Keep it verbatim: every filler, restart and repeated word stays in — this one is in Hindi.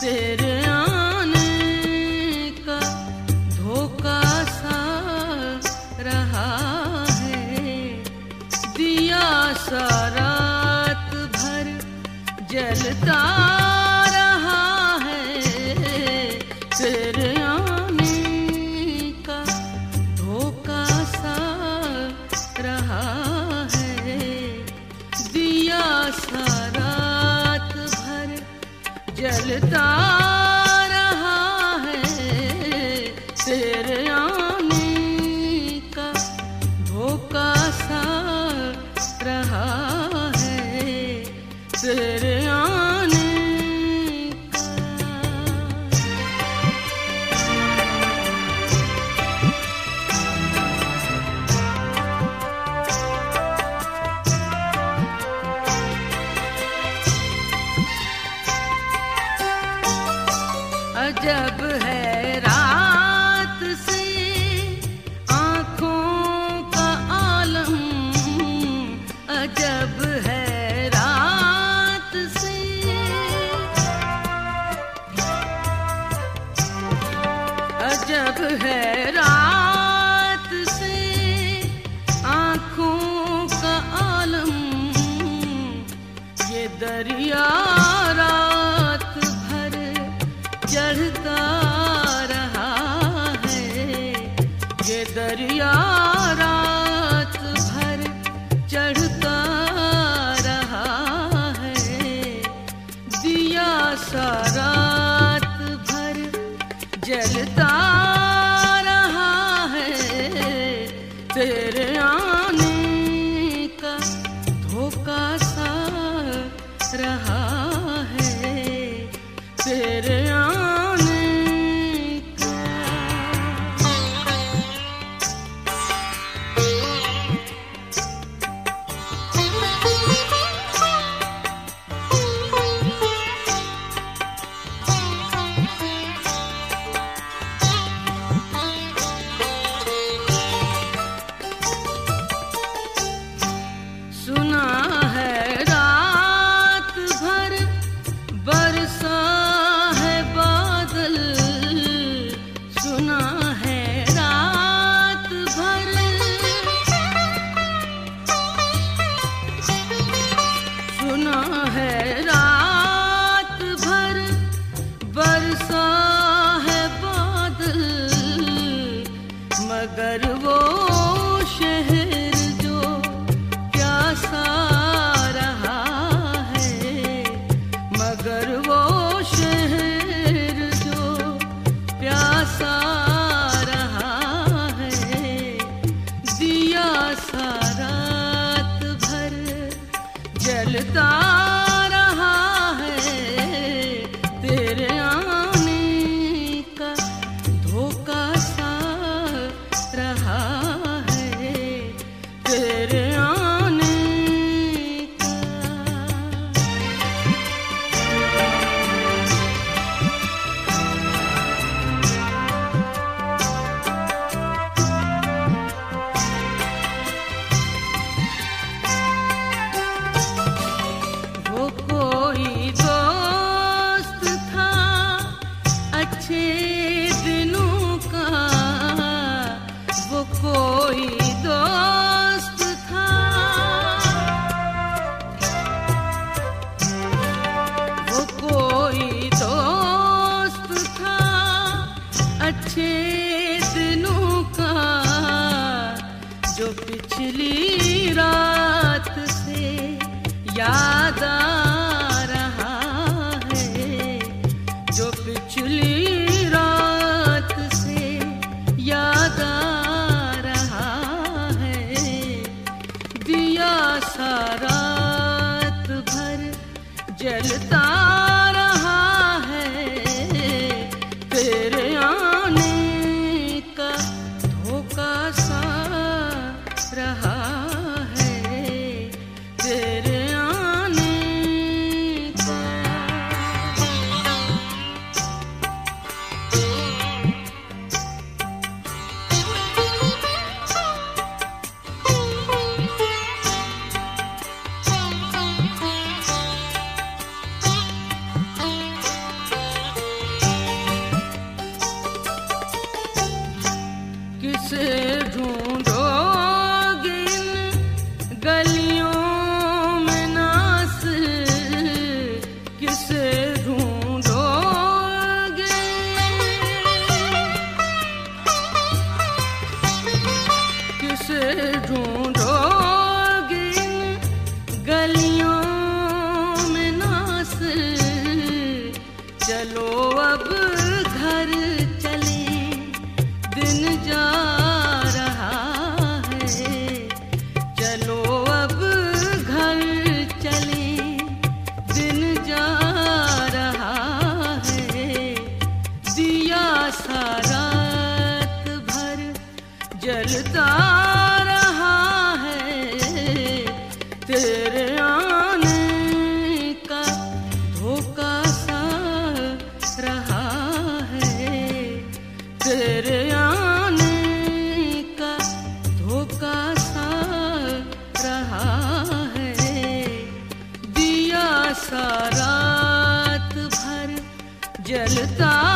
तेरे आने का धोखा सा रहा है, दिया सा रात भर जलता रहा है। तेरे आने का धोखा सा रहा है, दिया सा रात भर जलता रहा है। तेरे आने का धोखा सा रहा है, तेरे आने अजब है रात से आँखों का आलम, अजब है रात से, अजब है रात से आँखों का आलम। ये दरिया रात भर चढ़ता रहा है, ये दरिया रात भर चढ़ता रहा है, दिया सा रात भर जलता रहा है। तेरे आने का धोखा सा रहा है, तेरे आने का। सुना है रात भर बरसा है अब घर चले, दिन जा रहा है। चलो अब घर चले, दिन जा रहा है। दिया सा रात भर जलता रहा है, तेरे आने का धोखा सा रहा है। तेरे आने का धोखा सा रहा है। दिया सा रात भर जलता